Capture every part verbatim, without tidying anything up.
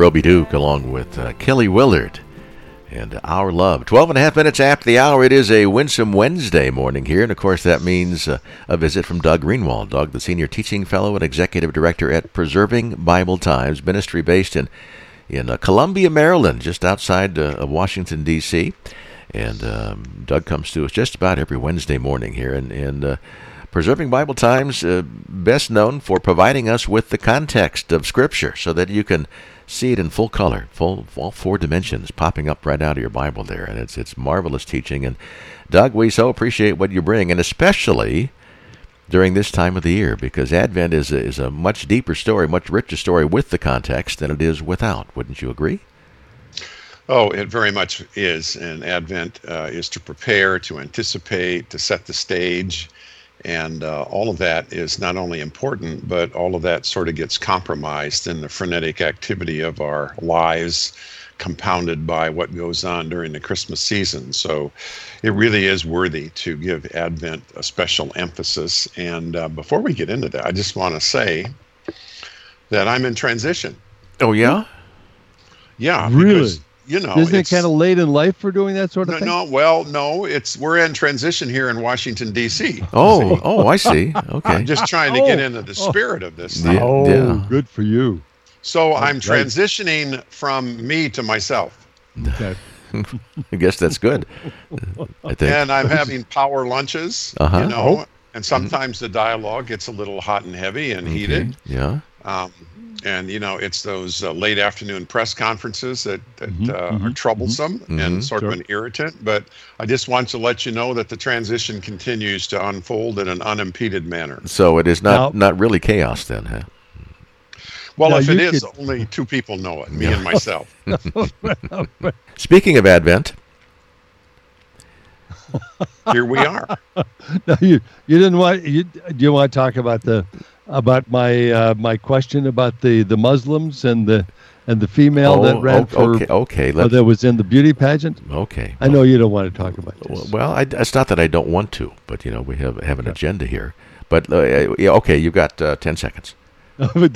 Roby Duke along with uh, Kelly Willard and Our Love. twelve and a half minutes after the hour, it is a Winsome Wednesday morning here. And, of course, that means uh, a visit from Doug Greenwald. Doug, the Senior Teaching Fellow and Executive Director at Preserving Bible Times, ministry based in, in uh, Columbia, Maryland, just outside uh, of Washington, D C And um, Doug comes to us just about every Wednesday morning here. And, and uh, Preserving Bible Times, uh, best known for providing us with the context of Scripture so that you can see it in full color, full all four dimensions popping up right out of your Bible there. And it's it's marvelous teaching. And Doug, we so appreciate what you bring, and especially during this time of the year, because Advent is a, is a much deeper story, much richer story with the context than it is without. Wouldn't you agree? Oh, it very much is. And Advent uh, is to prepare, to anticipate, to set the stage. And uh, all of that is not only important, but all of that sort of gets compromised in the frenetic activity of our lives, compounded by what goes on during the Christmas season. So it really is worthy to give Advent a special emphasis. And uh, before we get into that, I just want to say that I'm in transition. Oh, yeah? Yeah. Really? Because, you know, isn't it kind of late in life for doing that sort of no, thing? No, well, no, it's we're in transition here in Washington, D C Oh, oh, I see. Okay. I'm just trying to Oh, get into the oh. spirit of this thing. Yeah, Oh, yeah. good for you. So I'm right. transitioning from me to myself. Okay. I guess that's good. I think. And I'm having power lunches, Uh-huh. you know, and sometimes the dialogue gets a little hot and heavy and heated. Okay. Yeah. Um, and, you know, it's those uh, late afternoon press conferences that, that Mhm, uh, mhm, are troublesome mhm. and sort Sure. of an irritant. But I just want to let you know that the transition continues to unfold in an unimpeded manner. So it is not, Now- not really chaos then, huh? Well, Now, if it you is, could- only two people know it, me and myself. Speaking of Advent, Here we are. No, you you didn't want you do you want to talk about the about my uh, my question about the, the Muslims and the and the female oh, that ran o- for okay, okay, uh, let's, that was in the beauty pageant? okay. I know you don't want to talk about this. Well, I, it's not that I don't want to, but you know we have have an agenda here. But uh, yeah, okay, you've got uh, ten seconds. But-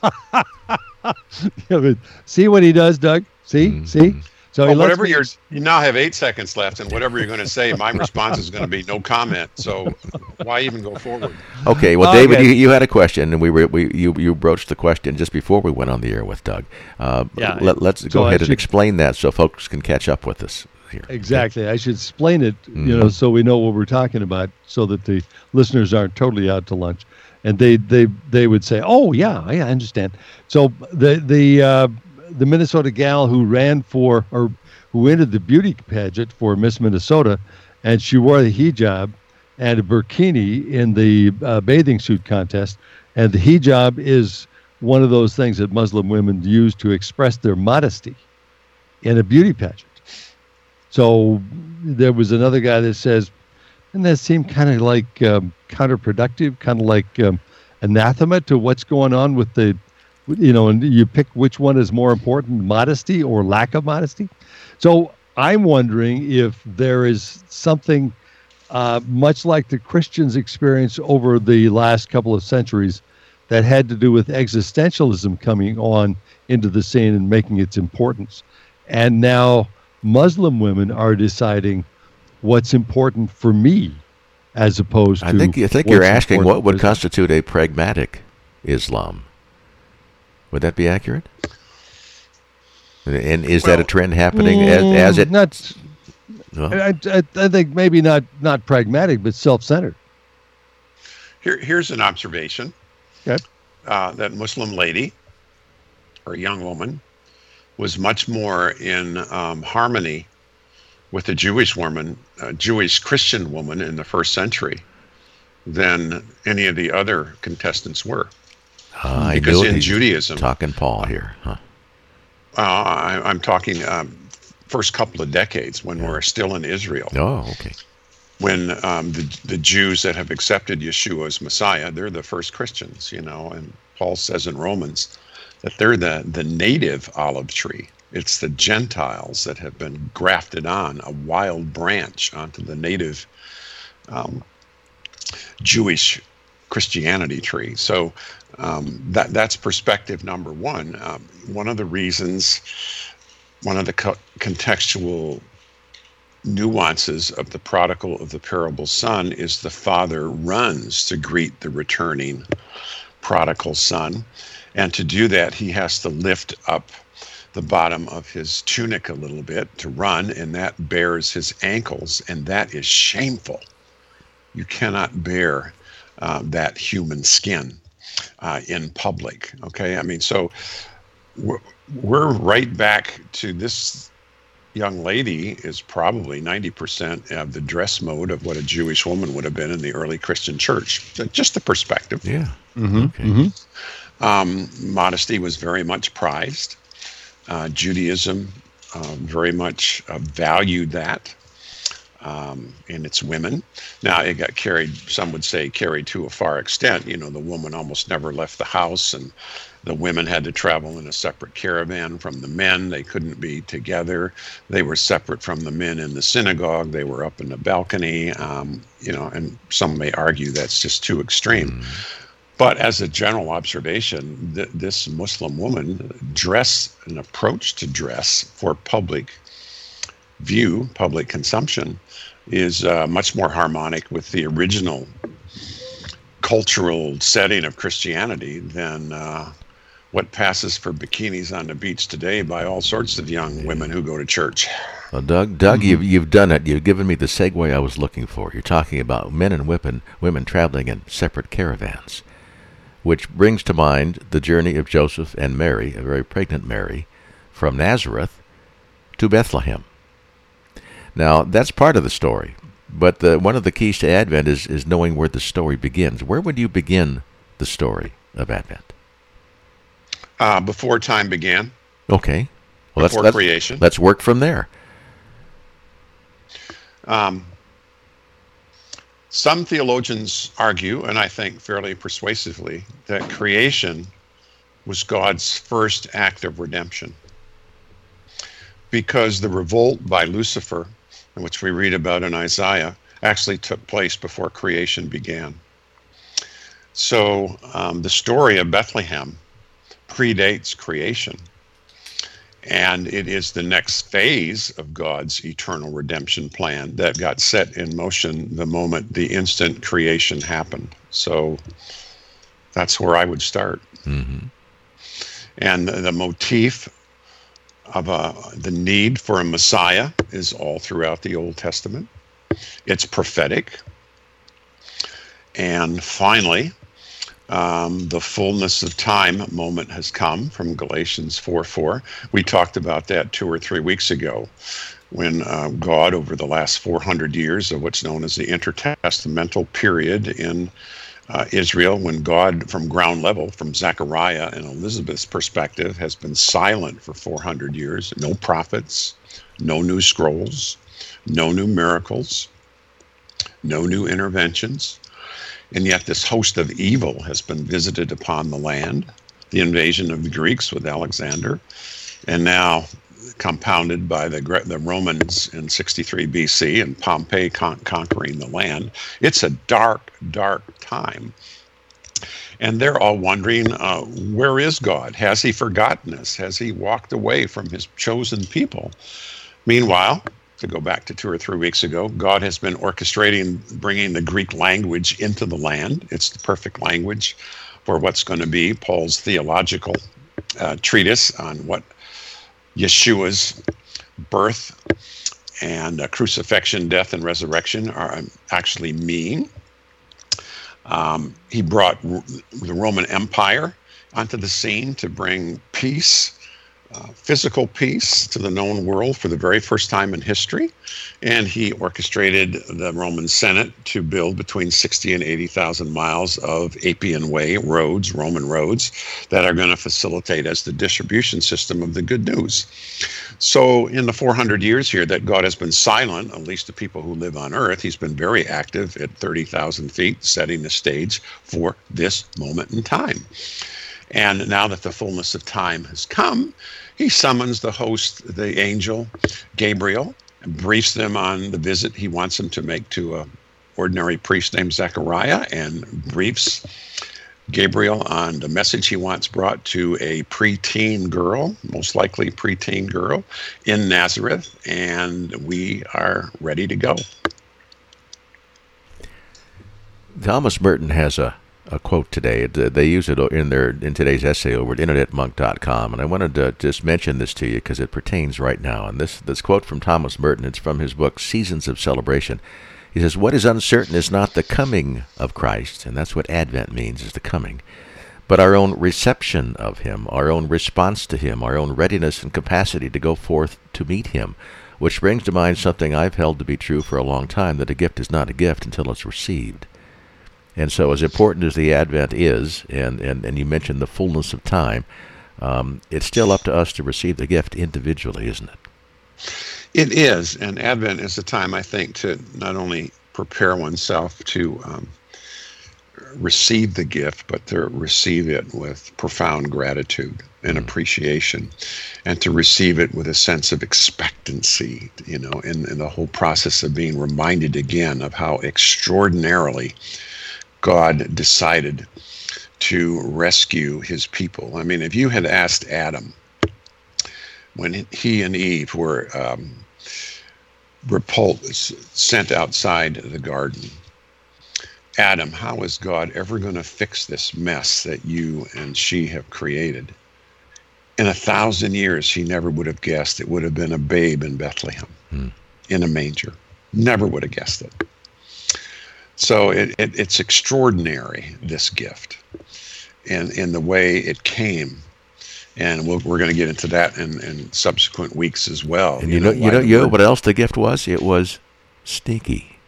Yeah, but see what he does, Doug? See? Mhm. See? So he Well, lets whatever me- you're, you now have eight seconds left, and whatever you're going to say, my response is going to be no comment. So why even go forward? Okay, well, Okay. David, you, you had a question, and we were we you you broached the question just before we went on the air with Doug. Uh, Yeah, let, let's so go I ahead and should- explain that so folks can catch up with us here. Exactly. I should explain it, you Mhm. know, so we know what we're talking about, so that the listeners aren't totally out to lunch, and they they they would say, "Oh yeah, I understand." So the the uh, the Minnesota gal who ran for or who entered the beauty pageant for Miss Minnesota, and she wore the hijab and a burkini in the uh, bathing suit contest, and the hijab is one of those things that Muslim women use to express their modesty in a beauty pageant. So there was another guy that says, and that seemed kind of like um, counterproductive, kind of like um, anathema to what's going on with the, you know, and you pick which one is more important, modesty or lack of modesty. So I'm wondering if there is something uh, much like the Christians experienced over the last couple of centuries that had to do with existentialism coming on into the scene and making its importance. And now Muslim women are deciding what's important for me as opposed to I think I think what's you're asking important what would for- constitute a pragmatic Islam. Would that be accurate? And is that a Well, trend happening as, as it? Mm, not Well, I, I, I think maybe not not pragmatic, but self-centered. Here, here's an observation. Okay. Uh, that Muslim lady, or young woman, was much more in um, harmony with a Jewish woman, a Jewish Christian woman in the first century, than any of the other contestants were. uh, I because knew it. in He's Judaism, talking Paul here, huh? uh, I, I'm talking um, first couple of decades when we're still in Israel. Oh, okay. When um, the the Jews that have accepted Yeshua as Messiah, they're the first Christians, you know. And Paul says in Romans that they're the the native olive tree. It's the Gentiles that have been grafted on, a wild branch onto the native um, Jewish Christianity tree. So um, that that's perspective number one. Um, one of the reasons, one of the co- contextual nuances of the prodigal of the parable son is the father runs to greet the returning prodigal son. And to do that, he has to lift up the bottom of his tunic a little bit to run, and that bears his ankles, and that is shameful. You cannot bear uh, that human skin uh, in public, okay? I mean, so we're, we're right back to this young lady is probably ninety percent of the dress mode of what a Jewish woman would have been in the early Christian church. So just the perspective. Yeah. Mm-hmm. Okay. Mm-hmm. Um, modesty was very much prized. Uh, Judaism uh, very much uh, valued that um, in its women. Now, it got carried, some would say, carried to a far extent. You know, the woman almost never left the house, and the women had to travel in a separate caravan from the men. They couldn't be together. They were separate from the men in the synagogue. They were up in the balcony, um, you know, and some may argue that's just too extreme. Mm. But as a general observation, th- this Muslim woman dress and approach to dress for public view, public consumption, is uh, much more harmonic with the original cultural setting of Christianity than uh, what passes for bikinis on the beach today by all sorts of young women who go to church. Well, Doug, Doug, mm-hmm. you've you've done it. You've given me the segue I was looking for. You're talking about men and women, women traveling in separate caravans, which brings to mind the journey of Joseph and Mary, a very pregnant Mary, from Nazareth to Bethlehem. Now, that's part of the story, but the, one of the keys to Advent is, is knowing where the story begins. Where would you begin the story of Advent? Uh, before time began. Okay. Well, before let's, creation. Let's, let's work from there. Um, some theologians argue, and I think fairly persuasively, that creation was God's first act of redemption. Because the revolt by Lucifer, which we read about in Isaiah, actually took place before creation began. So um, the story of Bethlehem predates creation. And it is the next phase of God's eternal redemption plan that got set in motion the moment, the instant creation happened. So that's where I would start. Mm-hmm. And the, the motif of a, the need for a Messiah is all throughout the Old Testament. It's prophetic. And finally, Um, the fullness of time moment has come from Galatians four four. We talked about that two or three weeks ago when uh, God, over the last four hundred years of what's known as the intertestamental period in uh, Israel, when God, from ground level, from Zechariah and Elizabeth's perspective, has been silent for four hundred years. No prophets, no new scrolls, no new miracles, no new interventions. And yet this host of evil has been visited upon the land, the invasion of the Greeks with Alexander, and now compounded by the the Romans in sixty-three B C and Pompey con- conquering the land. It's a dark, dark time. And they're all wondering, uh, where is God? Has he forgotten us? Has he walked away from his chosen people? Meanwhile, to go back to two or three weeks ago, God has been orchestrating bringing the Greek language into the land. It's the perfect language for what's going to be Paul's theological uh, treatise on what Yeshua's birth and uh, crucifixion, death, and resurrection are actually mean. Um, he brought r- the Roman Empire onto the scene to bring peace, Uh, physical peace to the known world for the very first time in history. And he orchestrated the Roman Senate to build between sixty and eighty thousand miles of Appian Way roads, Roman roads, that are going to facilitate as the distribution system of the good news. So in the four hundred years here that God has been silent, at least the people who live on earth, he's been very active at thirty thousand feet, setting the stage for this moment in time. And now that the fullness of time has come, he summons the host, the angel, Gabriel, and briefs them on the visit he wants them to make to a ordinary priest named Zechariah and briefs Gabriel on the message he wants brought to a preteen girl, most likely preteen girl, in Nazareth, and we are ready to go. Thomas Merton has a, a quote today. They use it in their in today's essay over at internet monk dot com, and I wanted to just mention this to you because it pertains right now. And this, this quote from Thomas Merton, it's from his book, Seasons of Celebration. He says, "What is uncertain is not the coming of Christ," and that's what Advent means, is the coming, "but our own reception of him, our own response to him, our own readiness and capacity to go forth to meet him, which brings to mind something I've held to be true for a long time, that a gift is not a gift until it's received." And so as important as the Advent is, and, and, and you mentioned the fullness of time, um, it's still up to us to receive the gift individually, isn't it? It is, and Advent is a time, I think, to not only prepare oneself to um, receive the gift, but to receive it with profound gratitude and appreciation, and to receive it with a sense of expectancy, you know, in, in the whole process of being reminded again of how extraordinarily God decided to rescue his people. I mean, if you had asked Adam, when he and Eve were um, repulsed, sent outside the garden, Adam, how is God ever going to fix this mess that you and she have created? In a thousand years, he never would have guessed it would have been a babe in Bethlehem, hmm. in a manger. Never would have guessed it. So it, it, it's extraordinary, this gift, and in the way it came. And we'll, we're going to get into that in, in subsequent weeks as well. And you, you know, know you know, you know what else the gift was? It was sneaky.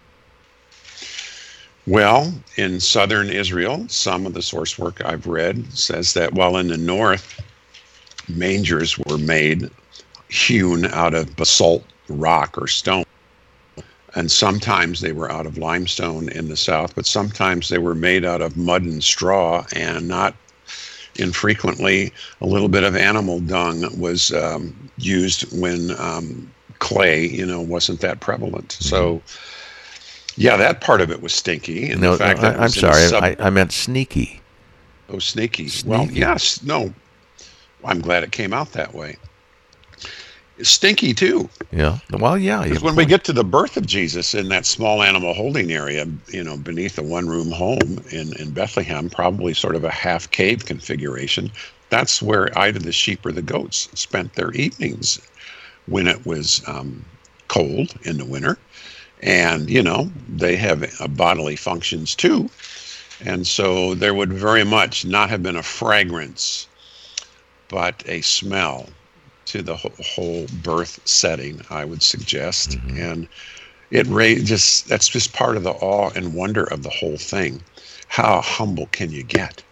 Well, in southern Israel, some of the source work I've read says that while in the north, mangers were made, hewn out of basalt, rock, or stone. And sometimes they were out of limestone in the south, but sometimes they were made out of mud and straw, and not infrequently a little bit of animal dung was um, used when um, clay, you know, wasn't that prevalent. Mm-hmm. So, yeah, that part of it was stinky. And no, the fact no, that I, I'm sorry, sub- I, I meant sneaky. Oh, sneaky. sneaky. Well, yes, no, I'm glad it came out that way. Stinky too. Yeah. Well, yeah. Because when we get to the birth of Jesus in that small animal holding area, you know, beneath a one-room home in, in Bethlehem, probably sort of a half cave configuration, that's where either the sheep or the goats spent their evenings when it was um, cold in the winter. And, you know, they have uh, bodily functions too. And so there would very much not have been a fragrance, but a smell to the whole birth setting, I would suggest. Mm-hmm. And it ra- just that's just part of the awe and wonder of the whole thing. How humble can you get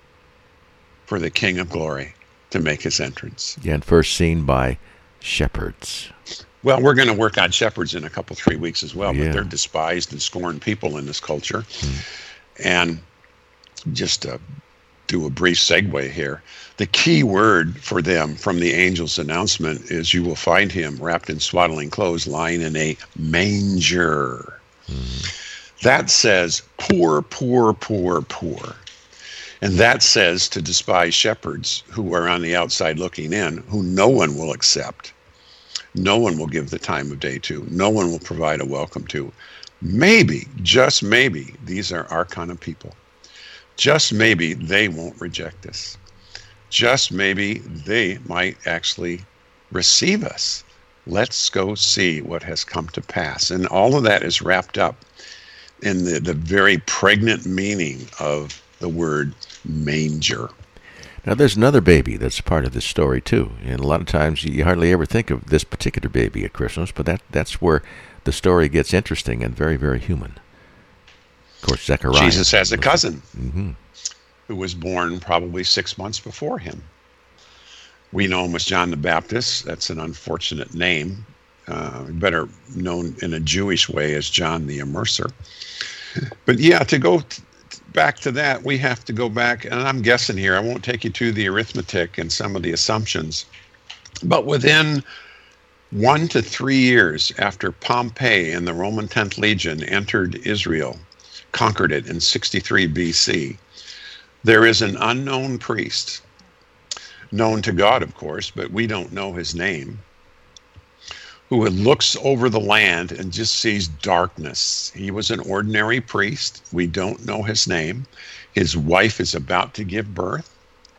for the King of Glory to make his entrance? Yeah, and first seen by shepherds. Well, we're going to work on shepherds in a couple, three weeks as well, yeah. but they're despised and scorned people in this culture. Mm. And just to do a brief segue here, the key word for them from the angel's announcement is, "You will find him wrapped in swaddling clothes, lying in a manger." Mm. That says poor, poor, poor, poor. And that says to despise shepherds who are on the outside looking in, who no one will accept. No one will give the time of day to. No one will provide a welcome to. Maybe, just maybe, these are our kind of people. Just maybe they won't reject us. Just maybe they might actually receive us. Let's go see what has come to pass. And all of that is wrapped up in the, the very pregnant meaning of the word manger. Now, there's another baby that's part of this story, too. And a lot of times you hardly ever think of this particular baby at Christmas, but that, that's where the story gets interesting and very, very human. Of course, Zechariah. Jesus has a cousin mm-hmm. who was born probably six months before him. We know him as John the Baptist. That's an unfortunate name. Uh, better known in a Jewish way as John the Immerser. But yeah, to go t- back to that, we have to go back, and I'm guessing here, I won't take you to the arithmetic and some of the assumptions, but within One to three years after Pompey and the Roman tenth Legion entered Israel, conquered it in sixty-three B C, there is an unknown priest, known to God, of course, but we don't know his name, who looks over the land and just sees darkness. He was an ordinary priest. We don't know his name. His wife is about to give birth.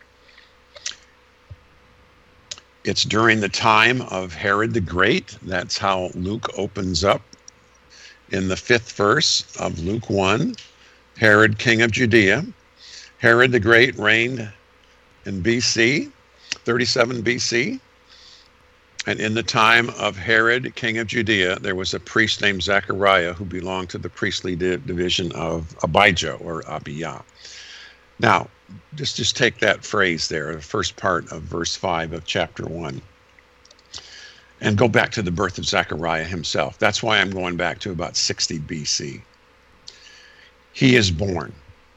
It's during the time of Herod the Great. That's how Luke opens up in the fifth verse of Luke one. Herod, king of Judea. Herod the Great reigned in B C, thirty-seven B C. And in the time of Herod, king of Judea, there was a priest named Zechariah who belonged to the priestly di- division of Abijah or Abijah. Now, just, just take that phrase there, the first part of verse five of chapter one, and go back to the birth of Zechariah himself. That's why I'm going back to about sixty B C. He is born,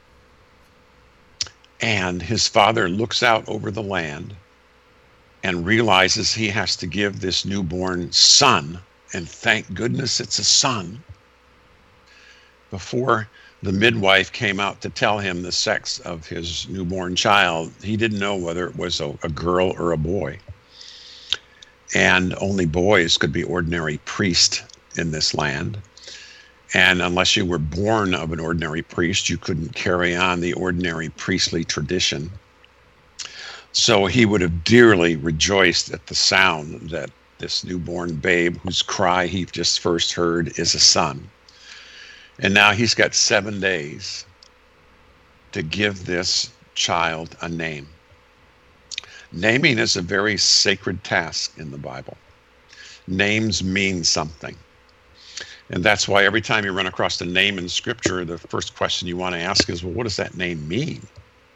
and his father looks out over the land and realizes he has to give this newborn son, and thank goodness it's a son, before the midwife came out to tell him the sex of his newborn child. He didn't know whether it was a, a girl or a boy. And only boys could be ordinary priests in this land. And unless you were born of an ordinary priest, you couldn't carry on the ordinary priestly tradition. So he would have dearly rejoiced at the sound that this newborn babe, whose cry he just first heard, is a son. And now he's got seven days to give this child a name. Naming is a very sacred task in the Bible. Names mean something. And that's why every time you run across a name in Scripture, the first question you want to ask is, well, what does that name mean?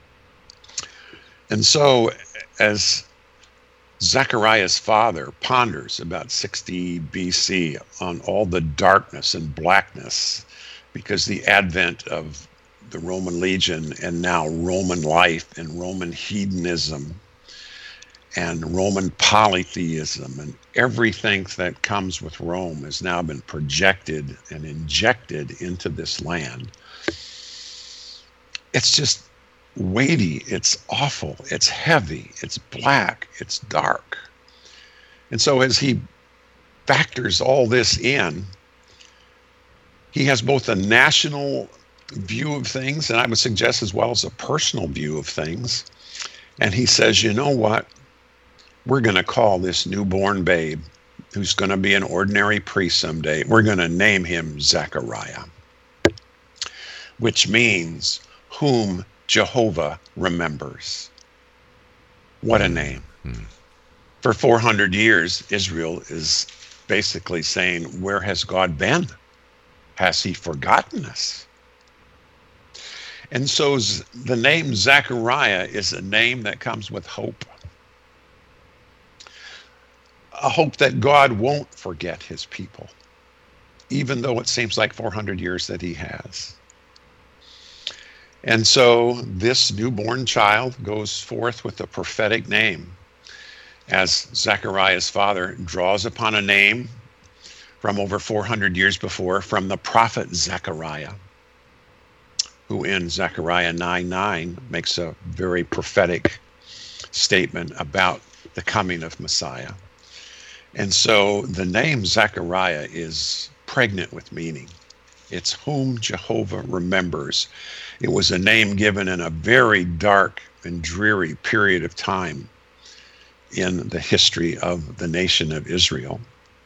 And so, as Zechariah's father ponders about sixty B C on all the darkness and blackness, because the advent of the Roman legion and now Roman life and Roman hedonism and Roman polytheism and everything that comes with Rome has now been projected and injected into this land. It's just weighty, it's awful, it's heavy, it's black, it's dark. And so as he factors all this in, he has both a national view of things, and I would suggest as well as a personal view of things. And he says, you know what? We're going to call this newborn babe, who's going to be an ordinary priest someday, we're going to name him Zechariah, which means whom Jehovah remembers. What a name. Mm-hmm. For four hundred years, Israel is basically saying, where has God been? Has he forgotten us? And so the name Zechariah is a name that comes with hope. A hope that God won't forget his people, even though it seems like four hundred years that he has. And so this newborn child goes forth with a prophetic name, as Zechariah's father draws upon a name from over four hundred years before from the prophet Zechariah, who in Zechariah nine nine makes a very prophetic statement about the coming of Messiah. And so the name Zechariah is pregnant with meaning. It's whom Jehovah remembers. It was a name given in a very dark and dreary period of time in the history of the nation of Israel.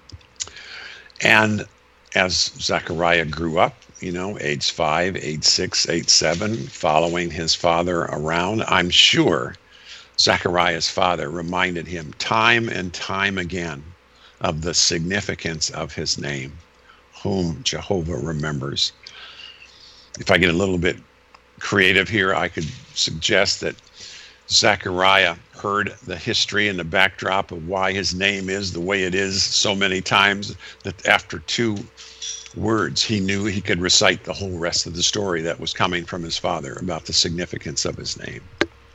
And as Zechariah grew up, you know, age five, age six, age seven, following his father around, I'm sure Zechariah's father reminded him time and time again of the significance of his name, whom Jehovah remembers. If I get a little bit creative here, I could suggest that Zechariah heard the history and the backdrop of why his name is the way it is so many times that after two words he knew he could recite the whole rest of the story that was coming from his father about the significance of his name.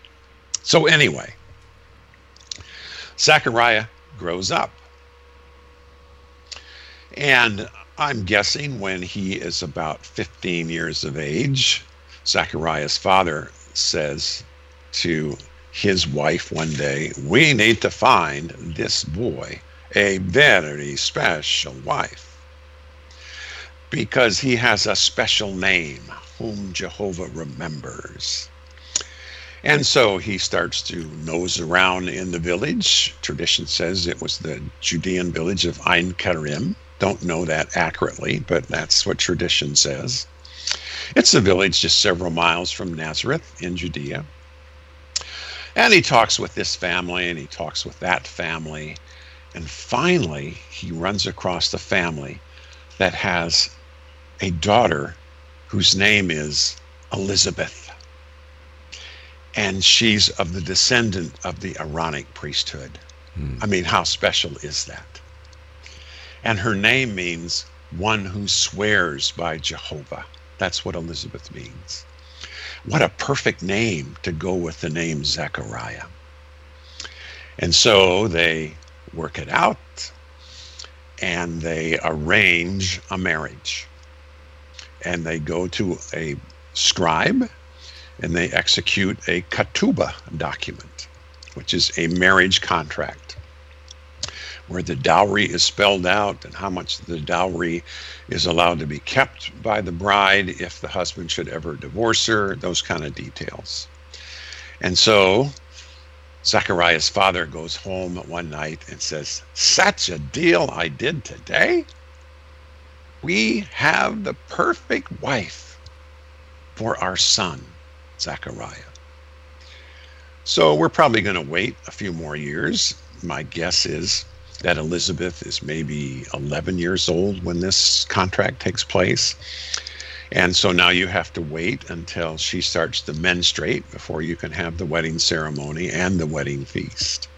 So anyway, Zechariah grows up. And I'm guessing when he is about fifteen years of age, Zechariah's father says to his wife one day, we need to find this boy a very special wife, because he has a special name whom Jehovah remembers. And so he starts to nose around in the village. Tradition says it was the Judean village of Ein Karim. Don't know that accurately, but that's what tradition says. It's a village just several miles from Nazareth in Judea. And he talks with this family, and he talks with that family. And finally, he runs across the family that has a daughter whose name is Elizabeth. And she's of the descendant of the Aaronic priesthood. Hmm. I mean, how special is that? And her name means one who swears by Jehovah. That's what Elizabeth means. What a perfect name to go with the name Zechariah. And so they work it out, and they arrange a marriage. And they go to a scribe, and they execute a ketubah document, which is a marriage contract, where the dowry is spelled out and how much the dowry is allowed to be kept by the bride if the husband should ever divorce her, those kind of details. And so Zechariah's father goes home one night and says, such a deal I did today. We have the perfect wife for our son, Zechariah. So we're probably going to wait a few more years. My guess is that Elizabeth is maybe eleven years old when this contract takes place. And so now you have to wait until she starts to menstruate before you can have the wedding ceremony and the wedding feast.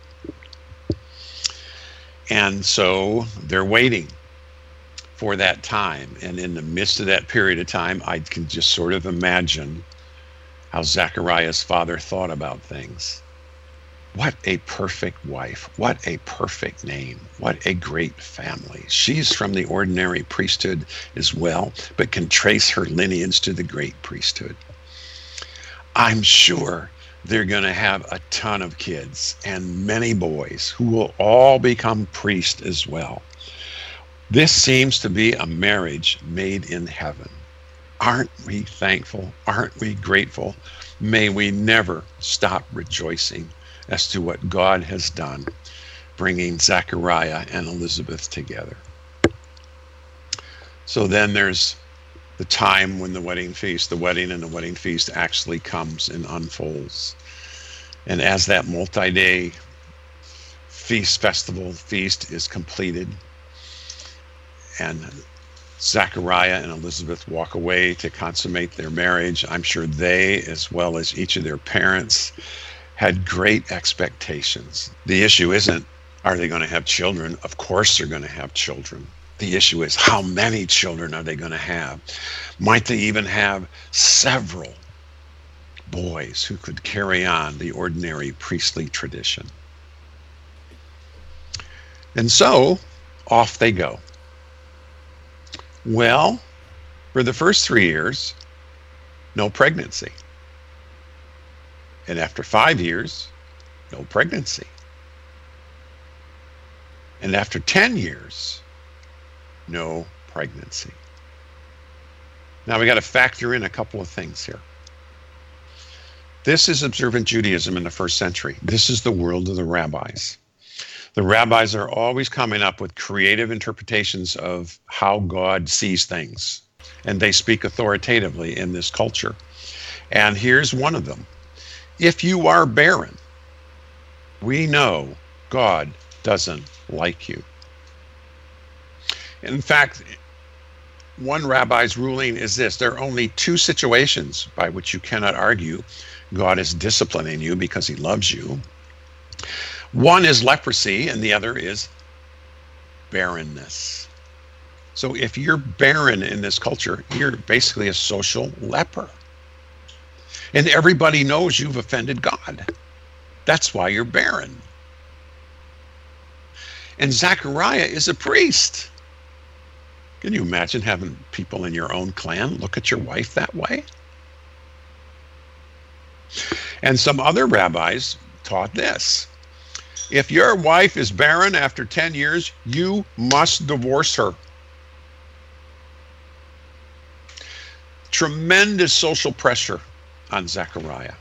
And so they're waiting for that time. And in the midst of that period of time, I can just sort of imagine how Zechariah's father thought about things. What a perfect wife. What a perfect name. What a great family. She's from the ordinary priesthood as well, but can trace her lineage to the great priesthood. I'm sure they're going to have a ton of kids and many boys who will all become priests as well. This seems to be a marriage made in heaven. Aren't we thankful? Aren't we grateful? May we never stop rejoicing as to what God has done, bringing Zechariah and Elizabeth together. So then there's the time when the wedding feast, the wedding and the wedding feast actually comes and unfolds. And as that multi-day feast, festival feast is completed, and Zechariah and Elizabeth walk away to consummate their marriage, I'm sure they, as well as each of their parents, had great expectations. The issue isn't, are they going to have children? Of course they're going to have children. The issue is, how many children are they going to have? Might they even have several boys who could carry on the ordinary priestly tradition? And so, off they go. Well, for the first three years, no pregnancy. And after five years, no pregnancy. And after ten years, no pregnancy. Now we got to factor in a couple of things here. This is observant Judaism in the first century. This is the world of the rabbis. The rabbis are always coming up with creative interpretations of how God sees things. And they speak authoritatively in this culture. And here's one of them. If you are barren, we know God doesn't like you. In fact, one rabbi's ruling is this: there are only two situations by which you cannot argue God is disciplining you because he loves you. One is leprosy, and the other is barrenness. So if you're barren in this culture, you're basically a social leper. And everybody knows you've offended God. That's why you're barren. And Zechariah is a priest. Can you imagine having people in your own clan look at your wife that way? And some other rabbis taught this. If your wife is barren after ten years, you must divorce her. Tremendous social pressure on Zechariah.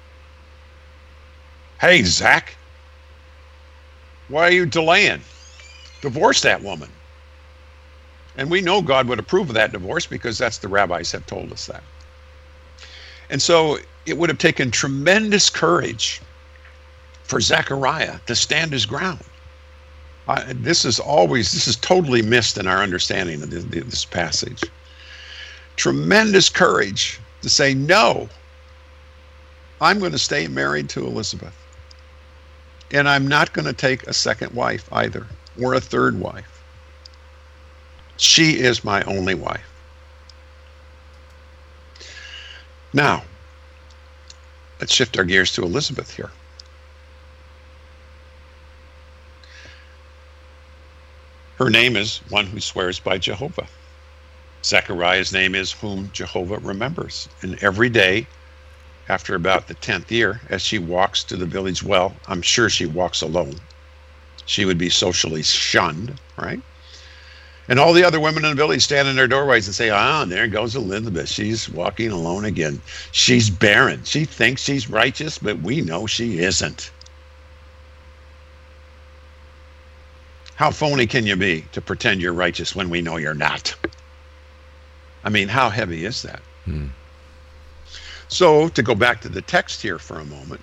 Hey, Zach, why are you delaying? Divorce that woman. And we know God would approve of that divorce because that's the rabbis have told us that. And so it would have taken tremendous courage for Zechariah to stand his ground. Uh, this is always, this is totally missed in our understanding of this, this passage. Tremendous courage to say, no, I'm going to stay married to Elizabeth. And I'm not going to take a second wife either, or a third wife. She is my only wife. Now, let's shift our gears to Elizabeth here. Her name is one who swears by Jehovah. Zechariah's name is whom Jehovah remembers. And every day, after about the tenth year, as she walks to the village well, I'm sure she walks alone. She would be socially shunned, right? And all the other women in the village stand in their doorways and say, ah, there goes Elizabeth. She's walking alone again. She's barren. She thinks she's righteous, but we know she isn't. How phony can you be to pretend you're righteous when we know you're not? I mean, how heavy is that? Hmm. So, to go back to the text here for a moment,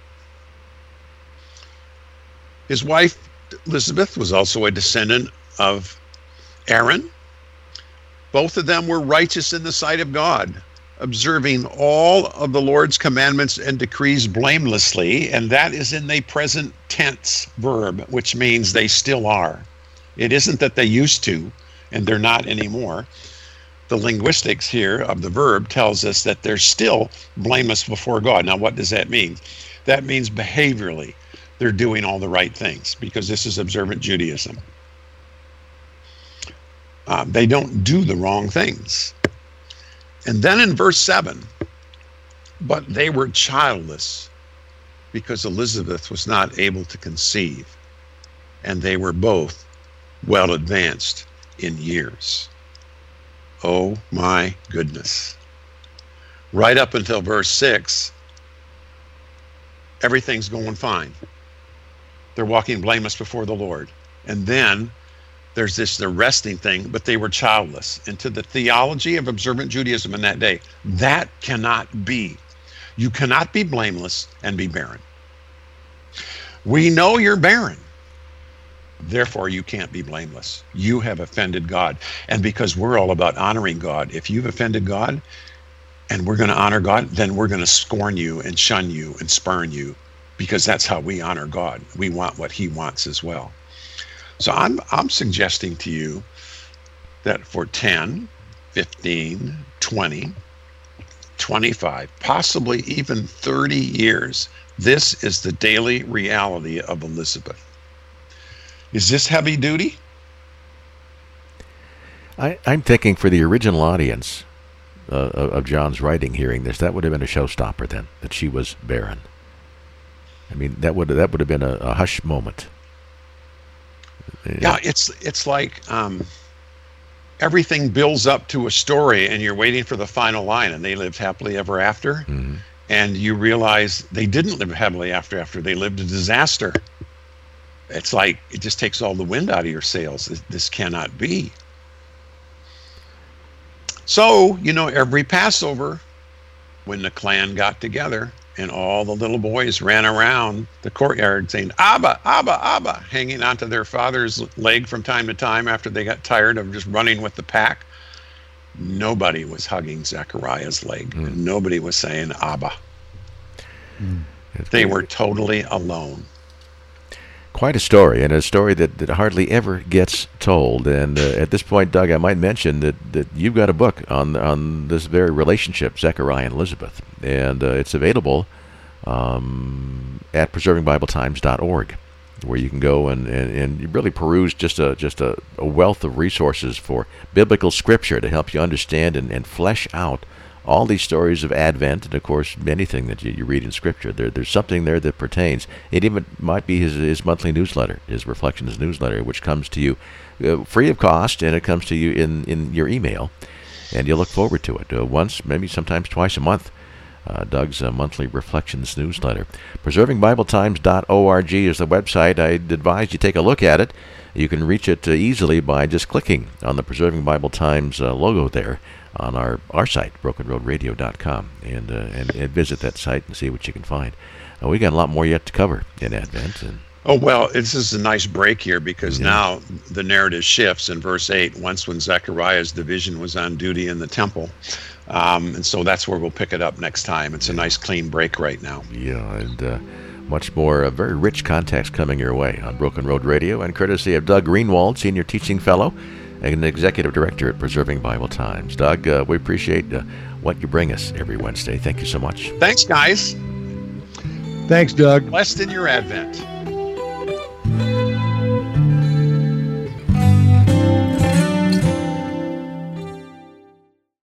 his wife, Elizabeth, was also a descendant of Aaron. Both of them were righteous in the sight of God, observing all of the Lord's commandments and decrees blamelessly, and that is in the present tense verb, which means they still are. It isn't that they used to, and they're not anymore. The linguistics here of the verb tells us that they're still blameless before God. Now, what does that mean? That means behaviorally, they're doing all the right things, because this is observant Judaism. Uh, they don't do the wrong things. And then in verse seven, but they were childless because Elizabeth was not able to conceive, and they were both well advanced in years. Oh my goodness. Right up until verse six, everything's going fine. They're walking blameless before the Lord. And then there's this the resting thing, but they were childless. And to the theology of observant Judaism in that day, that cannot be. You cannot be blameless and be barren. We know you're barren. Therefore, you can't be blameless. You have offended God. And because we're all about honoring God, if you've offended God and we're going to honor God, then we're going to scorn you and shun you and spurn you, because that's how we honor God. We want what he wants as well. So I'm I'm suggesting to you that for ten, fifteen, twenty, twenty-five, possibly even thirty years, this is the daily reality of Elizabeth. Is this heavy duty? I, I'm thinking for the original audience uh, of John's writing, hearing this, that would have been a showstopper then, that she was barren. I mean, that would that would have been a, a hush moment. Yeah, it's it's like um, everything builds up to a story, and you're waiting for the final line, and they lived happily ever after, mm-hmm. and you realize they didn't live happily after after. They lived a disaster. It's like it just takes all the wind out of your sails. This, this cannot be. So, you know, every Passover, when the clan got together, and all the little boys ran around the courtyard saying, Abba, Abba, Abba, hanging onto their father's leg from time to time after they got tired of just running with the pack. Nobody was hugging Zechariah's leg. Mm. Nobody was saying Abba. Mm. They were totally alone. Quite a story, and a story that, that hardly ever gets told. And uh, at this point, Doug, I might mention that, that you've got a book on on this very relationship, Zechariah and Elizabeth, and uh, it's available um, at preserving bible times dot org. where you can go and, and, and you really peruse just a just a, a wealth of resources for biblical scripture to help you understand and, and flesh out all these stories of Advent, and of course anything that you, you read in Scripture. There, there's something there that pertains. It even might be his, his monthly newsletter, his Reflections newsletter, which comes to you uh, free of cost, and it comes to you in, in your email, and you'll look forward to it uh, once, maybe sometimes twice a month. Uh, Doug's uh, monthly Reflections newsletter. preserving bible times dot org is the website. I'd advise you take a look at it. You can reach it uh, easily by just clicking on the Preserving Bible Times uh, logo there on our, our site, broken road radio dot com, and, uh, and and visit that site and see what you can find. Uh, we got a lot more yet to cover in Advent. And Oh, well, this is a nice break here because Yeah. now the narrative shifts in verse eight, once when Zechariah's division was on duty in the temple. Um, and so that's where we'll pick it up next time. It's a nice clean break right now. Yeah, and uh, much more uh, very rich context coming your way on Broken Road Radio, and courtesy of Doug Greenwald, Senior Teaching Fellow and Executive Director at Preserving Bible Times. Doug, uh, we appreciate uh, what you bring us every Wednesday. Thank you so much. Thanks, guys. Thanks, Doug. Blessed in your Advent.